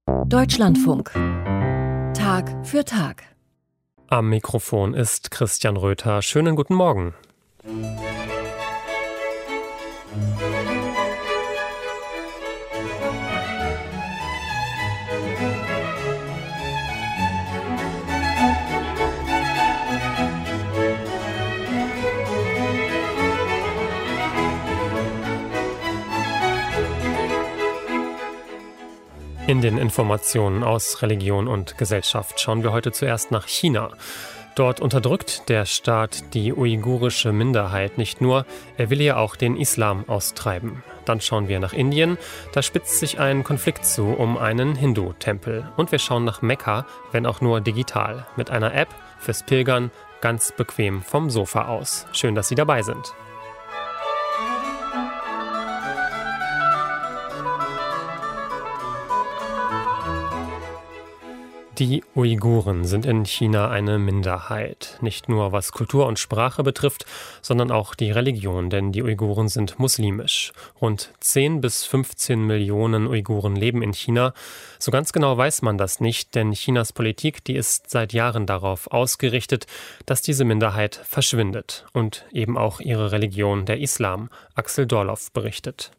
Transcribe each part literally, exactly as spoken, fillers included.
Deutschlandfunk. Tag für Tag. Am Mikrofon ist Christian Röther. Schönen guten Morgen. In den Informationen aus Religion und Gesellschaft schauen wir heute zuerst nach China. Dort unterdrückt der Staat die uigurische Minderheit nicht nur, er will ja auch den Islam austreiben. Dann schauen wir nach Indien, da spitzt sich ein Konflikt zu um einen Hindu-Tempel. Und wir schauen nach Mekka, wenn auch nur digital, mit einer App fürs Pilgern, ganz bequem vom Sofa aus. Schön, dass Sie dabei sind. Die Uiguren sind in China eine Minderheit. Nicht nur was Kultur und Sprache betrifft, sondern auch die Religion, denn die Uiguren sind muslimisch. Rund zehn bis fünfzehn Millionen Uiguren leben in China. So ganz genau weiß man das nicht, denn Chinas Politik, die ist seit Jahren darauf ausgerichtet, dass diese Minderheit verschwindet. Und eben auch ihre Religion, der Islam. Axel Dorloff berichtet.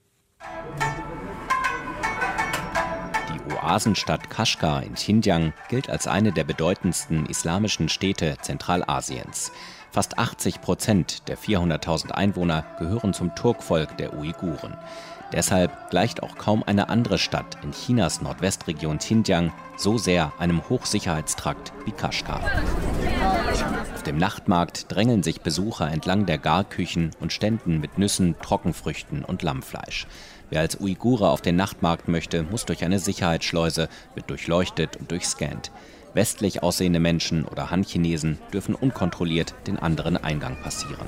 Die Oasenstadt Kashgar in Xinjiang gilt als eine der bedeutendsten islamischen Städte Zentralasiens. Fast achtzig Prozent der vierhunderttausend Einwohner gehören zum Turkvolk der Uiguren. Deshalb gleicht auch kaum eine andere Stadt in Chinas Nordwestregion Xinjiang so sehr einem Hochsicherheitstrakt wie Kashgar. Auf dem Nachtmarkt drängeln sich Besucher entlang der Garküchen und Ständen mit Nüssen, Trockenfrüchten und Lammfleisch. Wer als Uigure auf den Nachtmarkt möchte, muss durch eine Sicherheitsschleuse, wird durchleuchtet und durchscannt. Westlich aussehende Menschen oder Han-Chinesen dürfen unkontrolliert den anderen Eingang passieren.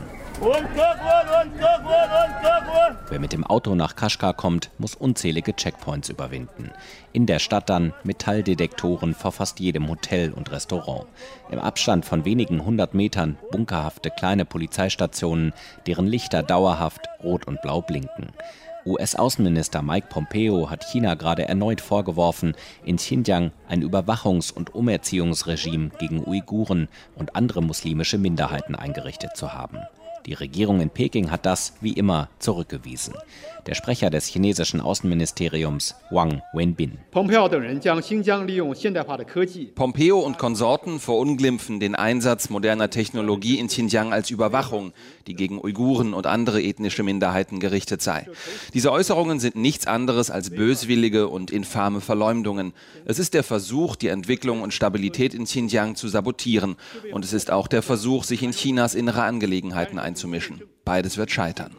Wer mit dem Auto nach Kashgar kommt, muss unzählige Checkpoints überwinden. In der Stadt dann Metalldetektoren vor fast jedem Hotel und Restaurant. Im Abstand von wenigen hundert Metern bunkerhafte kleine Polizeistationen, deren Lichter dauerhaft rot und blau blinken. U S-Außenminister Mike Pompeo hat China gerade erneut vorgeworfen, in Xinjiang ein Überwachungs- und Umerziehungsregime gegen Uiguren und andere muslimische Minderheiten eingerichtet zu haben. Die Regierung in Peking hat das, wie immer, zurückgewiesen. Der Sprecher des chinesischen Außenministeriums, Wang Wenbin. Pompeo und Konsorten verunglimpfen den Einsatz moderner Technologie in Xinjiang als Überwachung, die gegen Uiguren und andere ethnische Minderheiten gerichtet sei. Diese Äußerungen sind nichts anderes als böswillige und infame Verleumdungen. Es ist der Versuch, die Entwicklung und Stabilität in Xinjiang zu sabotieren. Und es ist auch der Versuch, sich in Chinas innere Angelegenheiten einzumischen. Beides wird scheitern.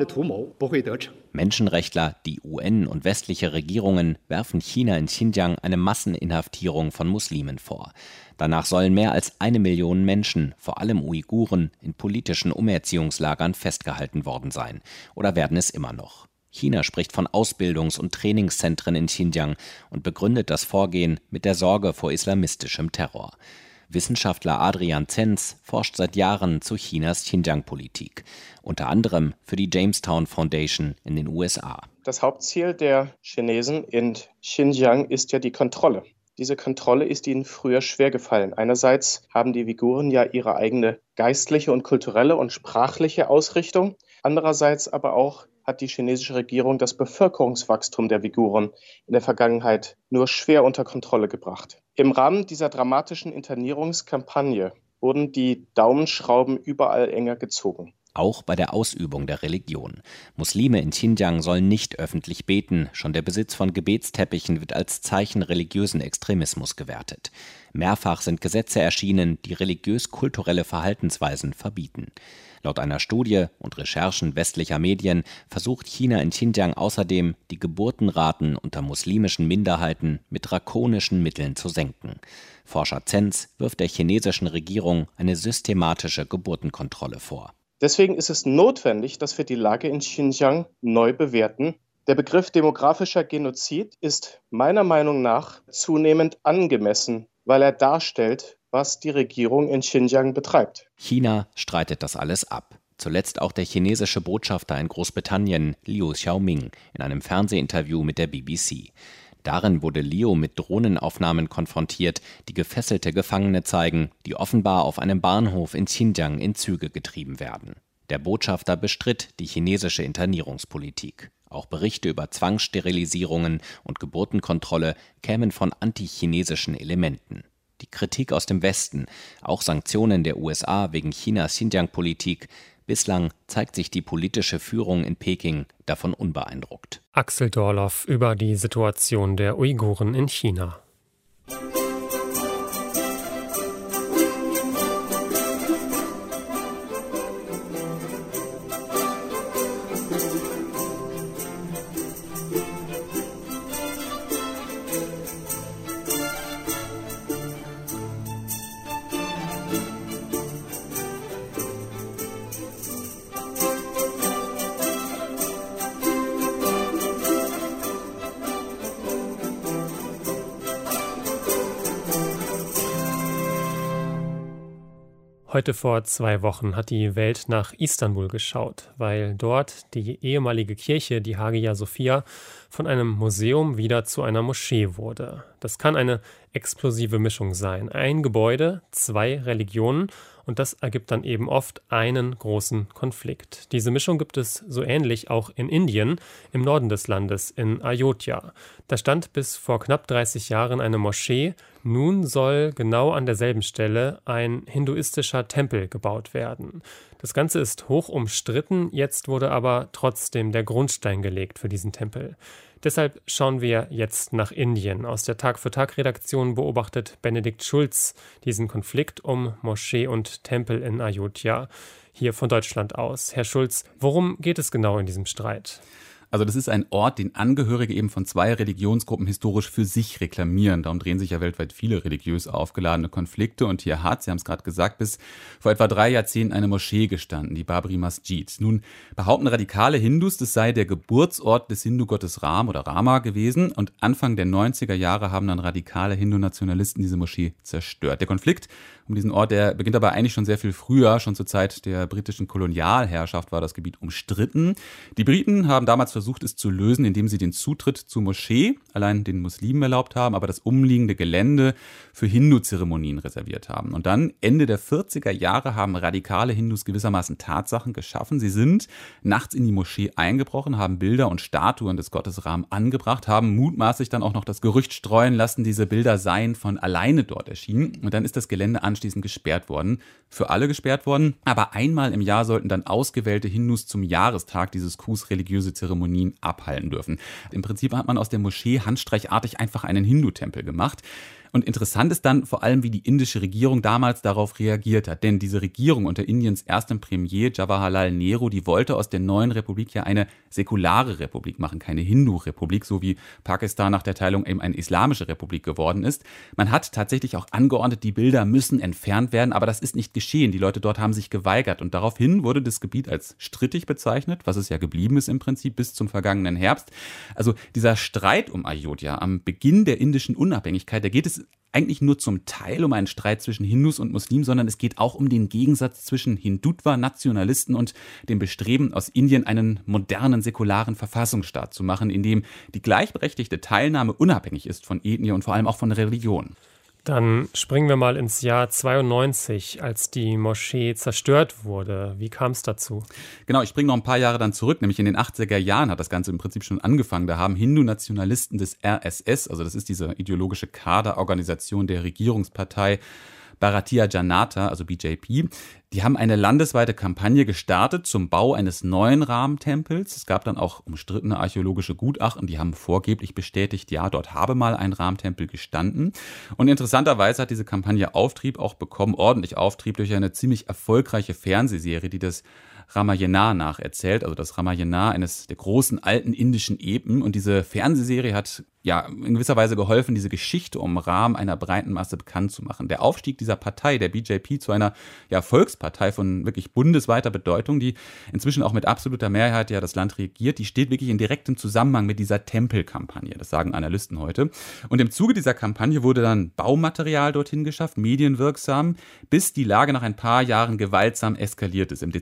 Menschenrechtler, die U N und westliche Regierungen werfen China in Xinjiang eine Masseninhaftierung von Muslimen vor. Danach sollen mehr als eine Million Menschen, vor allem Uiguren, in politischen Umerziehungslagern festgehalten worden sein. Oder werden es immer noch. China spricht von Ausbildungs- und Trainingszentren in Xinjiang und begründet das Vorgehen mit der Sorge vor islamistischem Terror. Wissenschaftler Adrian Zenz forscht seit Jahren zu Chinas Xinjiang-Politik, unter anderem für die Jamestown Foundation in den U S A. Das Hauptziel der Chinesen in Xinjiang ist ja die Kontrolle. Diese Kontrolle ist ihnen früher schwergefallen. Einerseits haben die Uiguren ja ihre eigene geistliche und kulturelle und sprachliche Ausrichtung. Andererseits aber auch hat die chinesische Regierung das Bevölkerungswachstum der Uiguren in der Vergangenheit nur schwer unter Kontrolle gebracht. Im Rahmen dieser dramatischen Internierungskampagne wurden die Daumenschrauben überall enger gezogen. Auch bei der Ausübung der Religion. Muslime in Xinjiang sollen nicht öffentlich beten. Schon der Besitz von Gebetsteppichen wird als Zeichen religiösen Extremismus gewertet. Mehrfach sind Gesetze erschienen, die religiös-kulturelle Verhaltensweisen verbieten. Laut einer Studie und Recherchen westlicher Medien versucht China in Xinjiang außerdem, die Geburtenraten unter muslimischen Minderheiten mit drakonischen Mitteln zu senken. Forscher Zenz wirft der chinesischen Regierung eine systematische Geburtenkontrolle vor. Deswegen ist es notwendig, dass wir die Lage in Xinjiang neu bewerten. Der Begriff demografischer Genozid ist meiner Meinung nach zunehmend angemessen, weil er darstellt, was die Regierung in Xinjiang betreibt. China streitet das alles ab. Zuletzt auch der chinesische Botschafter in Großbritannien, Liu Xiaoming, in einem Fernsehinterview mit der B B C. Darin wurde Leo mit Drohnenaufnahmen konfrontiert, die gefesselte Gefangene zeigen, die offenbar auf einem Bahnhof in Xinjiang in Züge getrieben werden. Der Botschafter bestritt die chinesische Internierungspolitik. Auch Berichte über Zwangssterilisierungen und Geburtenkontrolle kämen von antichinesischen Elementen. Die Kritik aus dem Westen, auch Sanktionen der U S A wegen Chinas Xinjiang-Politik. Bislang zeigt sich die politische Führung in Peking davon unbeeindruckt. Axel Dorloff über die Situation der Uiguren in China. Heute vor zwei Wochen hat die Welt nach Istanbul geschaut, weil dort die ehemalige Kirche, die Hagia Sophia, von einem Museum wieder zu einer Moschee wurde. Das kann eine explosive Mischung sein. Ein Gebäude, zwei Religionen und das ergibt dann eben oft einen großen Konflikt. Diese Mischung gibt es so ähnlich auch in Indien, im Norden des Landes, in Ayodhya. Da stand bis vor knapp dreißig Jahren eine Moschee. Nun soll genau an derselben Stelle ein hinduistischer Tempel gebaut werden. Das Ganze ist hoch umstritten, jetzt wurde aber trotzdem der Grundstein gelegt für diesen Tempel. Deshalb schauen wir jetzt nach Indien. Aus der Tag-für-Tag-Redaktion beobachtet Benedikt Schulz diesen Konflikt um Moschee und Tempel in Ayodhya, hier von Deutschland aus. Herr Schulz, worum geht es genau in diesem Streit? Also das ist ein Ort, den Angehörige eben von zwei Religionsgruppen historisch für sich reklamieren. Darum drehen sich ja weltweit viele religiös aufgeladene Konflikte. Und hier hat, Sie haben es gerade gesagt, bis vor etwa drei Jahrzehnten eine Moschee gestanden, die Babri Masjid. Nun behaupten radikale Hindus, das sei der Geburtsort des Hindu-Gottes Ram oder Rama gewesen. Und Anfang der neunziger Jahre haben dann radikale Hindu-Nationalisten diese Moschee zerstört. Der Konflikt um diesen Ort, der beginnt aber eigentlich schon sehr viel früher. Schon zur Zeit der britischen Kolonialherrschaft war das Gebiet umstritten. Die Briten haben damals versucht, es zu lösen, indem sie den Zutritt zur Moschee allein den Muslimen erlaubt haben, aber das umliegende Gelände für Hindu-Zeremonien reserviert haben. Und dann, Ende der vierziger Jahre, haben radikale Hindus gewissermaßen Tatsachen geschaffen. Sie sind nachts in die Moschee eingebrochen, haben Bilder und Statuen des Gottes Ram angebracht, haben mutmaßlich dann auch noch das Gerücht streuen lassen, diese Bilder seien von alleine dort erschienen. Und dann ist das Gelände anschließend gesperrt worden, für alle gesperrt worden. Aber einmal im Jahr sollten dann ausgewählte Hindus zum Jahrestag dieses Coups religiöse Zeremonien abhalten dürfen. Im Prinzip hat man aus der Moschee handstreichartig einfach einen Hindu-Tempel gemacht. Und interessant ist dann vor allem, wie die indische Regierung damals darauf reagiert hat. Denn diese Regierung unter Indiens erstem Premier Jawaharlal Nehru, die wollte aus der neuen Republik ja eine säkulare Republik machen, keine Hindu-Republik, so wie Pakistan nach der Teilung eben eine islamische Republik geworden ist. Man hat tatsächlich auch angeordnet, die Bilder müssen entfernt werden, aber das ist nicht geschehen. Die Leute dort haben sich geweigert und daraufhin wurde das Gebiet als strittig bezeichnet, was es ja geblieben ist im Prinzip bis zum vergangenen Herbst. Also dieser Streit um Ayodhya am Beginn der indischen Unabhängigkeit, da geht es eigentlich nur zum Teil um einen Streit zwischen Hindus und Muslimen, sondern es geht auch um den Gegensatz zwischen Hindutva-Nationalisten und dem Bestreben aus Indien, einen modernen, säkularen Verfassungsstaat zu machen, in dem die gleichberechtigte Teilnahme unabhängig ist von Ethnie und vor allem auch von Religion. Dann springen wir mal ins Jahr zweiundneunzig, als die Moschee zerstört wurde. Wie kam es dazu? Genau, ich springe noch ein paar Jahre dann zurück, nämlich in den achtziger Jahren hat das Ganze im Prinzip schon angefangen. Da haben Hindu-Nationalisten des R S S, also das ist diese ideologische Kaderorganisation der Regierungspartei Bharatiya Janata, also B J P, die haben eine landesweite Kampagne gestartet zum Bau eines neuen Ram-Tempels. Es gab dann auch umstrittene archäologische Gutachten, die haben vorgeblich bestätigt, ja, dort habe mal ein Ram-Tempel gestanden. Und interessanterweise hat diese Kampagne Auftrieb auch bekommen, ordentlich Auftrieb, durch eine ziemlich erfolgreiche Fernsehserie, die das Ramayana nacherzählt, also das Ramayana, eines der großen alten indischen Epen. Und diese Fernsehserie hat ja in gewisser Weise geholfen, diese Geschichte um Ram einer breiten Masse bekannt zu machen. Der Aufstieg dieser Partei, der B J P, zu einer ja, Volkspartei von wirklich bundesweiter Bedeutung, die inzwischen auch mit absoluter Mehrheit ja das Land regiert, die steht wirklich in direktem Zusammenhang mit dieser Tempelkampagne. Das sagen Analysten heute. Und im Zuge dieser Kampagne wurde dann Baumaterial dorthin geschafft, medienwirksam, bis die Lage nach ein paar Jahren gewaltsam eskaliert ist. Im Dezember neunzehnhundertneunundneunzig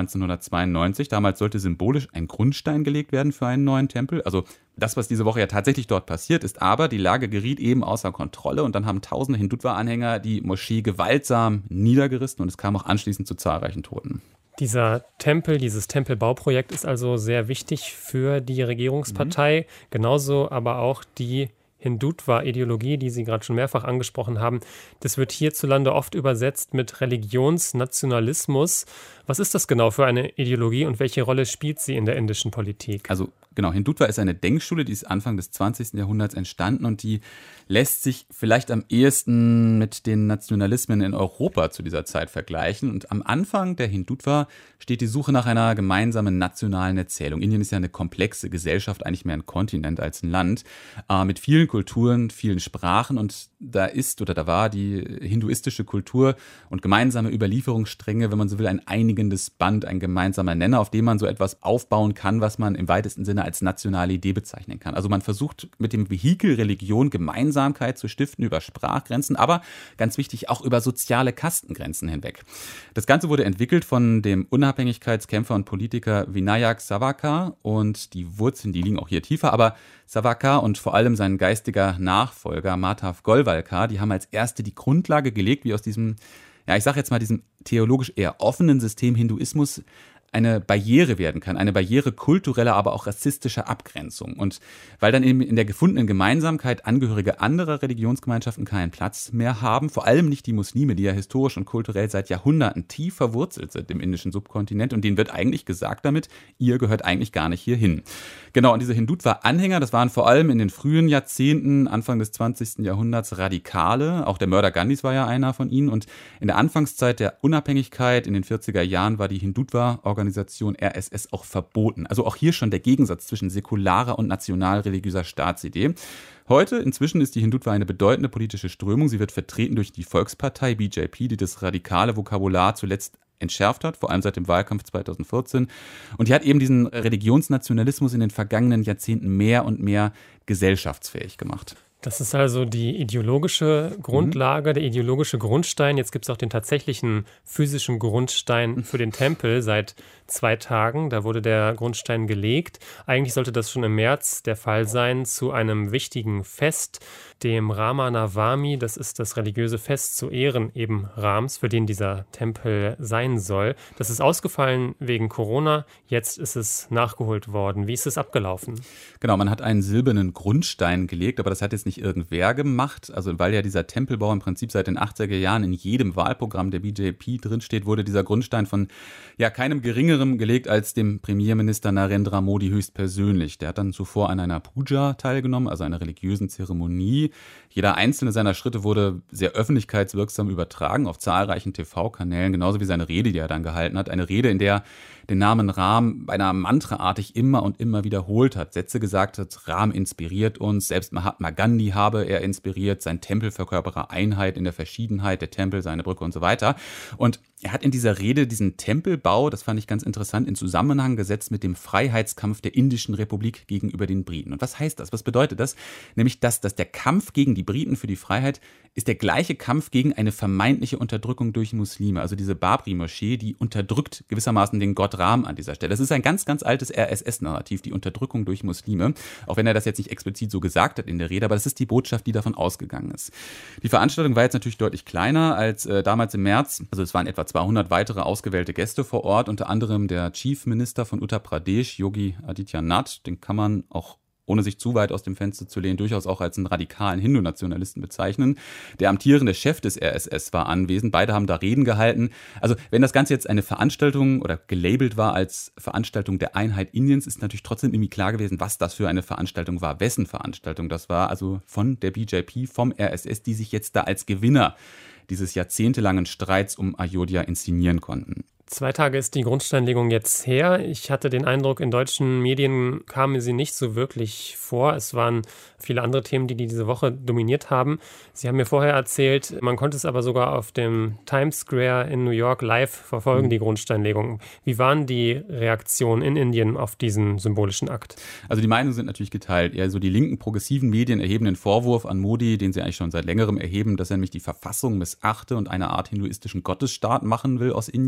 neunzehnhundertzweiundneunzig. Damals sollte symbolisch ein Grundstein gelegt werden für einen neuen Tempel. Also das, was diese Woche ja tatsächlich dort passiert ist, aber die Lage geriet eben außer Kontrolle und dann haben tausende Hindutva-Anhänger die Moschee gewaltsam niedergerissen und es kam auch anschließend zu zahlreichen Toten. Dieser Tempel, dieses Tempelbauprojekt ist also sehr wichtig für die Regierungspartei, mhm. genauso aber auch die Hindutva-Ideologie, die Sie gerade schon mehrfach angesprochen haben. Das wird hierzulande oft übersetzt mit Religionsnationalismus. Was ist das genau für eine Ideologie und welche Rolle spielt sie in der indischen Politik? Also genau, Hindutva ist eine Denkschule, die ist Anfang des zwanzigsten Jahrhunderts entstanden und die lässt sich vielleicht am ehesten mit den Nationalismen in Europa zu dieser Zeit vergleichen. Und am Anfang der Hindutva steht die Suche nach einer gemeinsamen nationalen Erzählung. Indien ist ja eine komplexe Gesellschaft, eigentlich mehr ein Kontinent als ein Land, äh, mit vielen Kulturen, vielen Sprachen. Und da ist oder da war die hinduistische Kultur und gemeinsame Überlieferungsstränge, wenn man so will, ein einigendes Band, ein gemeinsamer Nenner, auf dem man so etwas aufbauen kann, was man im weitesten Sinne als nationale Idee bezeichnen kann. Also man versucht mit dem Vehikel Religion Gemeinsamkeit zu stiften über Sprachgrenzen, aber ganz wichtig auch über soziale Kastengrenzen hinweg. Das Ganze wurde entwickelt von dem Unabhängigkeitskämpfer und Politiker Vinayak Savarkar und die Wurzeln, die liegen auch hier tiefer, aber Savarkar und vor allem sein geistiger Nachfolger Madhav Golwalkar, die haben als erste die Grundlage gelegt, wie aus diesem, ja ich sage jetzt mal diesem theologisch eher offenen System Hinduismus eine Barriere werden kann, eine Barriere kultureller, aber auch rassistischer Abgrenzung. Und weil dann eben in der gefundenen Gemeinsamkeit Angehörige anderer Religionsgemeinschaften keinen Platz mehr haben, vor allem nicht die Muslime, die ja historisch und kulturell seit Jahrhunderten tief verwurzelt sind im indischen Subkontinent und denen wird eigentlich gesagt damit, ihr gehört eigentlich gar nicht hierhin. Genau, und diese Hindutva-Anhänger, das waren vor allem in den frühen Jahrzehnten, Anfang des zwanzigsten Jahrhunderts Radikale, auch der Mörder Gandhis war ja einer von ihnen und in der Anfangszeit der Unabhängigkeit in den vierziger Jahren war die Hindutva-Organisation R S S auch verboten. Also auch hier schon der Gegensatz zwischen säkularer und nationalreligiöser Staatsidee. Heute inzwischen ist die Hindutva eine bedeutende politische Strömung. Sie wird vertreten durch die Volkspartei B J P, die das radikale Vokabular zuletzt entschärft hat, vor allem seit dem Wahlkampf zweitausendvierzehn. Und die hat eben diesen Religionsnationalismus in den vergangenen Jahrzehnten mehr und mehr gesellschaftsfähig gemacht. Das ist also die ideologische Grundlage, mhm. der ideologische Grundstein. Jetzt gibt es auch den tatsächlichen physischen Grundstein für den Tempel seit zwei Tagen. Da wurde der Grundstein gelegt. Eigentlich sollte das schon im März der Fall sein zu einem wichtigen Fest, dem Rama Navami. Das ist das religiöse Fest zu Ehren eben Rams, für den dieser Tempel sein soll. Das ist ausgefallen wegen Corona. Jetzt ist es nachgeholt worden. Wie ist es abgelaufen? Genau, man hat einen silbernen Grundstein gelegt, aber das hat jetzt nicht irgendwer gemacht. Also weil ja dieser Tempelbau im Prinzip seit den achtziger Jahren in jedem Wahlprogramm der B J P drinsteht, wurde dieser Grundstein von ja keinem geringeren gelegt als dem Premierminister Narendra Modi höchstpersönlich. Der hat dann zuvor an einer Puja teilgenommen, also einer religiösen Zeremonie. Jeder einzelne seiner Schritte wurde sehr öffentlichkeitswirksam übertragen auf zahlreichen T V-Kanälen, genauso wie seine Rede, die er dann gehalten hat. Eine Rede, in der den Namen Ram beinahe mantraartig immer und immer wiederholt hat. Sätze gesagt hat, Ram inspiriert uns, selbst Mahatma Gandhi habe er inspiriert, sein Tempel verkörpere Einheit in der Verschiedenheit, der Tempel, seine Brücke und so weiter. Und er hat in dieser Rede diesen Tempelbau, das fand ich ganz interessant, in Zusammenhang gesetzt mit dem Freiheitskampf der Indischen Republik gegenüber den Briten. Und was heißt das? Was bedeutet das? Nämlich, dass, dass der Kampf gegen die Briten für die Freiheit ist der gleiche Kampf gegen eine vermeintliche Unterdrückung durch Muslime. Also diese Babri-Moschee, die unterdrückt gewissermaßen den Gott Ram an dieser Stelle. Das ist ein ganz, ganz altes R S S-Narrativ, die Unterdrückung durch Muslime. Auch wenn er das jetzt nicht explizit so gesagt hat in der Rede, aber das ist die Botschaft, die davon ausgegangen ist. Die Veranstaltung war jetzt natürlich deutlich kleiner als äh, damals im März. Also es waren etwa zweihundert weitere ausgewählte Gäste vor Ort, unter anderem der Chief Minister von Uttar Pradesh, Yogi Adityanath. Den kann man auch, ohne sich zu weit aus dem Fenster zu lehnen, durchaus auch als einen radikalen Hindu-Nationalisten bezeichnen. Der amtierende Chef des R S S war anwesend. Beide haben da Reden gehalten. Also wenn das Ganze jetzt eine Veranstaltung oder gelabelt war als Veranstaltung der Einheit Indiens, ist natürlich trotzdem irgendwie klar gewesen, was das für eine Veranstaltung war, wessen Veranstaltung das war. Also von der B J P, vom R S S, die sich jetzt da als Gewinner dieses jahrzehntelangen Streits um Ayodhya inszenieren konnten. Zwei Tage ist die Grundsteinlegung jetzt her. Ich hatte den Eindruck, in deutschen Medien kamen sie nicht so wirklich vor. Es waren viele andere Themen, die diese Woche dominiert haben. Sie haben mir vorher erzählt, man konnte es aber sogar auf dem Times Square in New York live verfolgen, die Grundsteinlegung. Wie waren die Reaktionen in Indien auf diesen symbolischen Akt? Also die Meinungen sind natürlich geteilt. Eher so die linken progressiven Medien erheben den Vorwurf an Modi, den sie eigentlich schon seit längerem erheben, dass er nämlich die Verfassung missachte und eine Art hinduistischen Gottesstaat machen will aus Indien.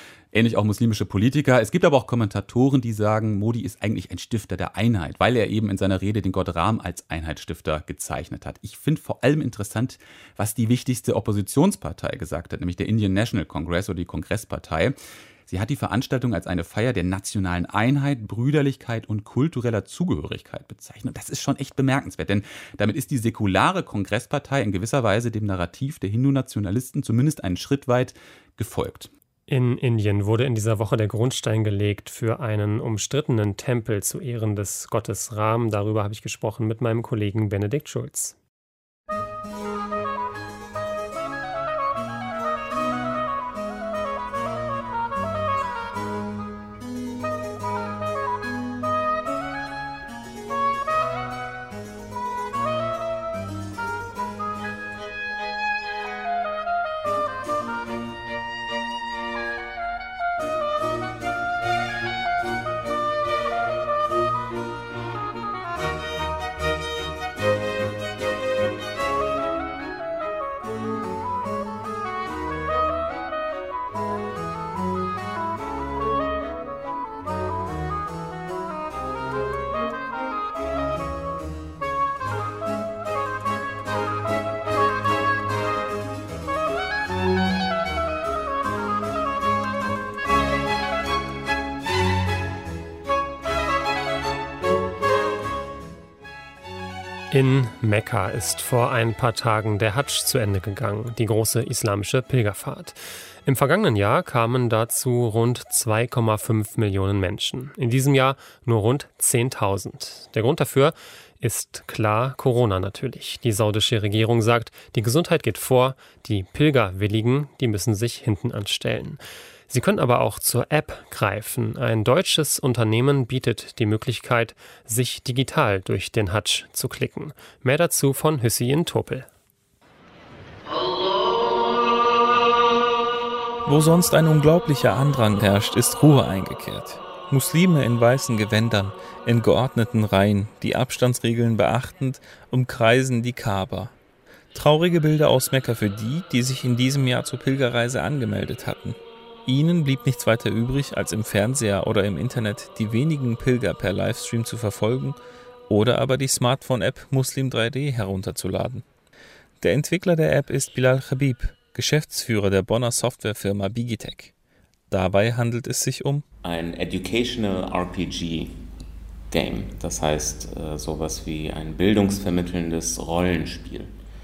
Ähnlich auch muslimische Politiker. Es gibt aber auch Kommentatoren, die sagen, Modi ist eigentlich ein Stifter der Einheit, weil er eben in seiner Rede den Gott Ram als Einheitsstifter gezeichnet hat. Ich finde vor allem interessant, was die wichtigste Oppositionspartei gesagt hat, nämlich der Indian National Congress oder die Kongresspartei. Sie hat die Veranstaltung als eine Feier der nationalen Einheit, Brüderlichkeit und kultureller Zugehörigkeit bezeichnet. Und das ist schon echt bemerkenswert, denn damit ist die säkulare Kongresspartei in gewisser Weise dem Narrativ der Hindu-Nationalisten zumindest einen Schritt weit gefolgt. In Indien wurde in dieser Woche der Grundstein gelegt für einen umstrittenen Tempel zu Ehren des Gottes Ram. Darüber habe ich gesprochen mit meinem Kollegen Benedikt Schulz. In Mekka ist vor ein paar Tagen der Hadsch zu Ende gegangen, die große islamische Pilgerfahrt. Im vergangenen Jahr kamen dazu rund zwei Komma fünf Millionen Menschen. In diesem Jahr nur rund zehntausend. Der Grund dafür ist klar Corona natürlich. Die saudische Regierung sagt, die Gesundheit geht vor, die Pilgerwilligen, die müssen sich hinten anstellen. Sie können aber auch zur App greifen. Ein deutsches Unternehmen bietet die Möglichkeit, sich digital durch den Hadsch zu klicken. Mehr dazu von Hüseyin Topel. Wo sonst ein unglaublicher Andrang herrscht, ist Ruhe eingekehrt. Muslime in weißen Gewändern, in geordneten Reihen, die Abstandsregeln beachtend, umkreisen die Kaaba. Traurige Bilder aus Mekka für die, die sich in diesem Jahr zur Pilgerreise angemeldet hatten. Ihnen blieb nichts weiter übrig, als im Fernseher oder im Internet die wenigen Pilger per Livestream zu verfolgen oder aber die Smartphone-App Muslim drei D herunterzuladen. Der Entwickler der App ist Bilal Habib, Geschäftsführer der Bonner Softwarefirma Bigitech. Dabei handelt es sich um ein Educational R P G Game, das heißt äh, sowas wie ein bildungsvermittelndes Rollenspiel.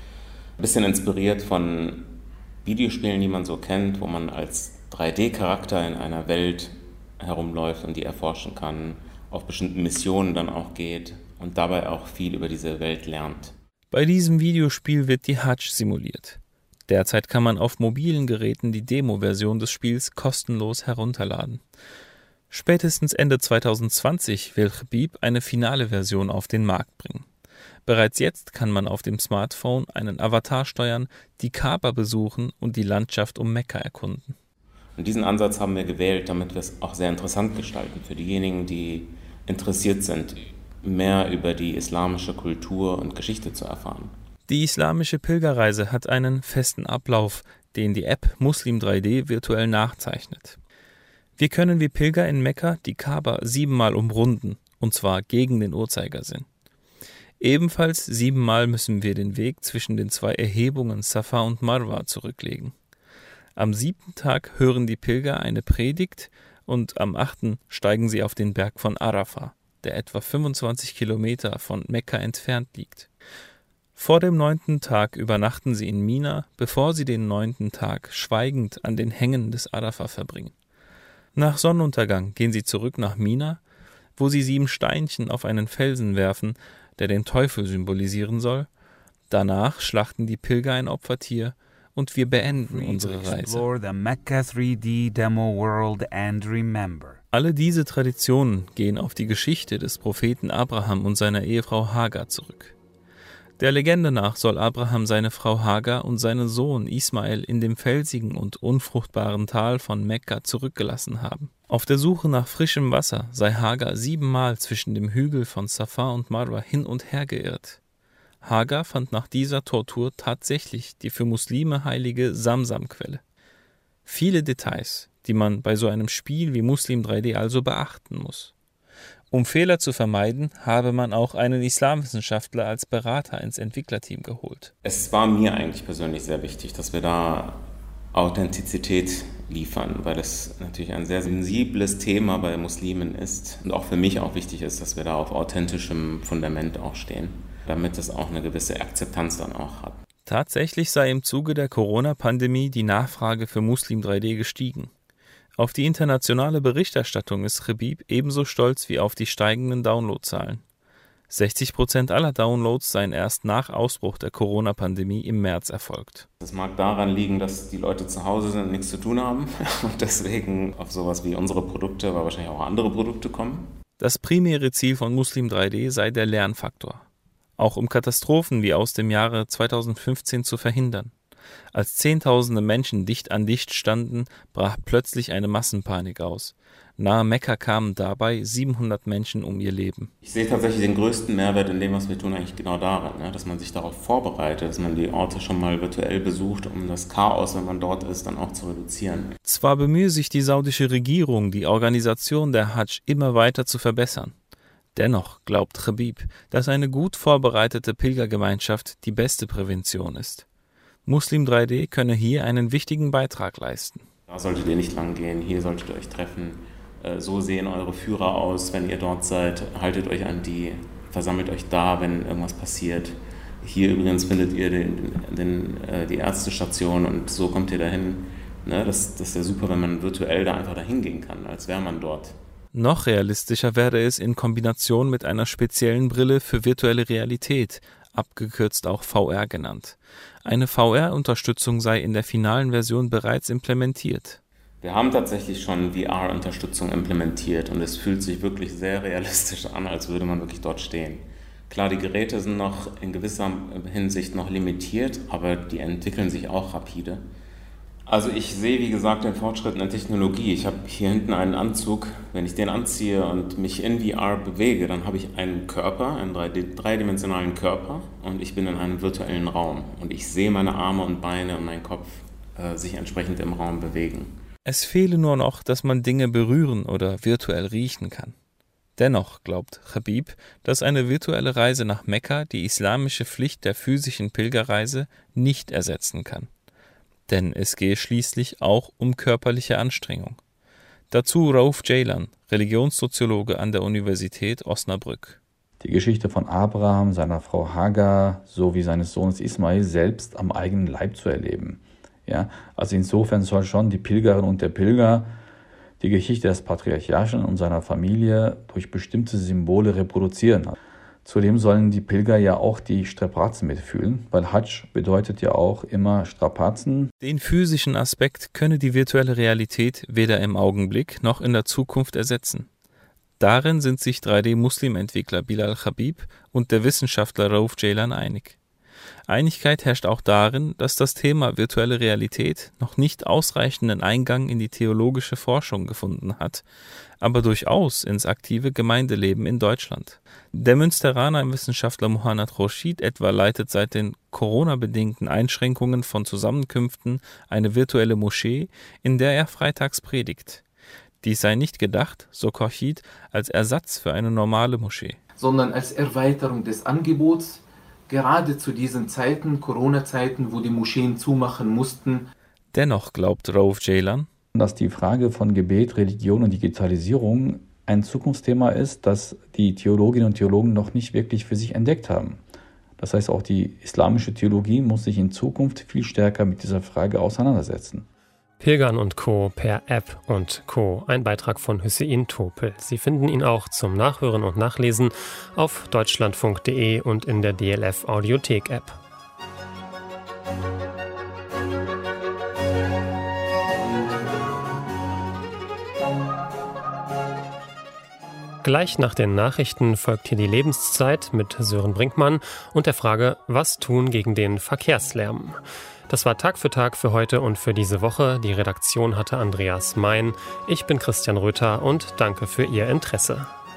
Ein bisschen inspiriert von Videospielen, die man so kennt, wo man als drei D-Charakter in einer Welt herumläuft und die erforschen kann, auf bestimmten Missionen dann auch geht und dabei auch viel über diese Welt lernt. Bei diesem Videospiel wird die Hadsch simuliert. Derzeit kann man auf mobilen Geräten die Demo-Version des Spiels kostenlos herunterladen. Spätestens Ende zwanzig zwanzig will Habib eine finale Version auf den Markt bringen. Bereits jetzt kann man auf dem Smartphone einen Avatar steuern, die Kaaba besuchen und die Landschaft um Mekka erkunden. Und diesen Ansatz haben wir gewählt, damit wir es auch sehr interessant gestalten für diejenigen, die interessiert sind, mehr über die islamische Kultur und Geschichte zu erfahren. Die islamische Pilgerreise hat einen festen Ablauf, den die App Muslim drei D virtuell nachzeichnet. Wir können wie Pilger in Mekka die Kaaba siebenmal umrunden, und zwar gegen den Uhrzeigersinn. Ebenfalls siebenmal müssen wir den Weg zwischen den zwei Erhebungen Safa und Marwa zurücklegen. Am siebten Tag hören die Pilger eine Predigt und am achten steigen sie auf den Berg von Arafah, der etwa fünfundzwanzig Kilometer von Mekka entfernt liegt. Vor dem neunten Tag übernachten sie in Mina, bevor sie den neunten Tag schweigend an den Hängen des Arafah verbringen. Nach Sonnenuntergang gehen sie zurück nach Mina, wo sie sieben Steinchen auf einen Felsen werfen, der den Teufel symbolisieren soll. Danach schlachten die Pilger ein Opfertier und wir beenden unsere Reise. Alle diese Traditionen gehen auf die Geschichte des Propheten Abraham und seiner Ehefrau Hagar zurück. Der Legende nach soll Abraham seine Frau Hagar und seinen Sohn Ismael in dem felsigen und unfruchtbaren Tal von Mekka zurückgelassen haben. Auf der Suche nach frischem Wasser sei Hagar siebenmal zwischen dem Hügel von Safa und Marwa hin und her geirrt. Hagar fand nach dieser Tortur tatsächlich die für Muslime heilige Samsam-Quelle. Viele Details, die man bei so einem Spiel wie Muslim drei D also beachten muss. Um Fehler zu vermeiden, habe man auch einen Islamwissenschaftler als Berater ins Entwicklerteam geholt. Es war mir eigentlich persönlich sehr wichtig, dass wir da Authentizität liefern, weil es natürlich ein sehr sensibles Thema bei Muslimen ist und auch für mich auch wichtig ist, dass wir da auf authentischem Fundament auch stehen, damit es auch eine gewisse Akzeptanz dann auch hat. Tatsächlich sei im Zuge der Corona-Pandemie die Nachfrage für Muslim drei D gestiegen. Auf die internationale Berichterstattung ist Habib ebenso stolz wie auf die steigenden Downloadzahlen. sechzig Prozent aller Downloads seien erst nach Ausbruch der Corona-Pandemie im März erfolgt. Das mag daran liegen, dass die Leute zu Hause sind und nichts zu tun haben und deswegen auf sowas wie unsere Produkte, aber wahrscheinlich auch andere Produkte kommen. Das primäre Ziel von Muslim drei D sei der Lernfaktor. Auch um Katastrophen wie aus dem Jahre zweitausendfünfzehn zu verhindern. Als Zehntausende Menschen dicht an dicht standen, brach plötzlich eine Massenpanik aus. Nahe Mekka kamen dabei siebenhundert Menschen um ihr Leben. Ich sehe tatsächlich den größten Mehrwert in dem, was wir tun, eigentlich genau darin, ne? Dass man sich darauf vorbereitet, dass man die Orte schon mal virtuell besucht, um das Chaos, wenn man dort ist, dann auch zu reduzieren. Zwar bemühe sich die saudische Regierung, die Organisation der Hadsch immer weiter zu verbessern. Dennoch glaubt Habib, dass eine gut vorbereitete Pilgergemeinschaft die beste Prävention ist. Muslim drei D könne hier einen wichtigen Beitrag leisten. Da solltet ihr nicht lang gehen, hier solltet ihr euch treffen. So sehen eure Führer aus, wenn ihr dort seid. Haltet euch an die, versammelt euch da, wenn irgendwas passiert. Hier übrigens findet ihr den, den, die Ärztestation und so kommt ihr dahin. Ne, das, das ist ja super, wenn man virtuell da einfach dahin gehen kann, als wäre man dort. Noch realistischer wäre es in Kombination mit einer speziellen Brille für virtuelle Realität, abgekürzt auch V R genannt. Eine V R-Unterstützung sei in der finalen Version bereits implementiert. Wir haben tatsächlich schon V R-Unterstützung implementiert und es fühlt sich wirklich sehr realistisch an, als würde man wirklich dort stehen. Klar, die Geräte sind noch in gewisser Hinsicht noch limitiert, aber die entwickeln sich auch rapide. Also ich sehe, wie gesagt, den Fortschritt in der Technologie. Ich habe hier hinten einen Anzug. Wenn ich den anziehe und mich in V R bewege, dann habe ich einen Körper, einen dreidimensionalen Körper und ich bin in einem virtuellen Raum. Und ich sehe meine Arme und Beine und meinen Kopf äh, sich entsprechend im Raum bewegen. Es fehle nur noch, dass man Dinge berühren oder virtuell riechen kann. Dennoch glaubt Habib, dass eine virtuelle Reise nach Mekka die islamische Pflicht der physischen Pilgerreise nicht ersetzen kann. Denn es gehe schließlich auch um körperliche Anstrengung. Dazu Rauf Ceylan, Religionssoziologe an der Universität Osnabrück. Die Geschichte von Abraham, seiner Frau Hagar sowie seines Sohnes Ismail selbst am eigenen Leib zu erleben. Ja, also insofern soll schon die Pilgerin und der Pilger die Geschichte des Patriarchen und seiner Familie durch bestimmte Symbole reproduzieren. Zudem sollen die Pilger ja auch die Strapazen mitfühlen, weil Hadsch bedeutet ja auch immer Strapazen. Den physischen Aspekt könne die virtuelle Realität weder im Augenblick noch in der Zukunft ersetzen. Darin sind sich drei D-Muslim-Entwickler Bilal Habib und der Wissenschaftler Rauf Ceylan einig. Einigkeit herrscht auch darin, dass das Thema virtuelle Realität noch nicht ausreichenden Eingang in die theologische Forschung gefunden hat, aber durchaus ins aktive Gemeindeleben in Deutschland. Der Münsteraner Wissenschaftler Muhannad Roshid etwa leitet seit den Corona-bedingten Einschränkungen von Zusammenkünften eine virtuelle Moschee, in der er freitags predigt. Dies sei nicht gedacht, so Roshid, als Ersatz für eine normale Moschee, sondern als Erweiterung des Angebots, gerade zu diesen Zeiten, Corona-Zeiten, wo die Moscheen zumachen mussten. Dennoch glaubt Rauf Ceylan, dass die Frage von Gebet, Religion und Digitalisierung ein Zukunftsthema ist, das die Theologinnen und Theologen noch nicht wirklich für sich entdeckt haben. Das heißt, auch die islamische Theologie muss sich in Zukunft viel stärker mit dieser Frage auseinandersetzen. Pilgern und Co. per App und Co. Ein Beitrag von Hüseyin Topel. Sie finden ihn auch zum Nachhören und Nachlesen auf deutschlandfunk punkt de und in der D L F Audiothek App. Gleich nach den Nachrichten folgt hier die Lebenszeit mit Sören Brinkmann und der Frage, was tun gegen den Verkehrslärm? Das war Tag für Tag für heute und für diese Woche. Die Redaktion hatte Andreas Mein. Ich bin Christian Röther und danke für Ihr Interesse.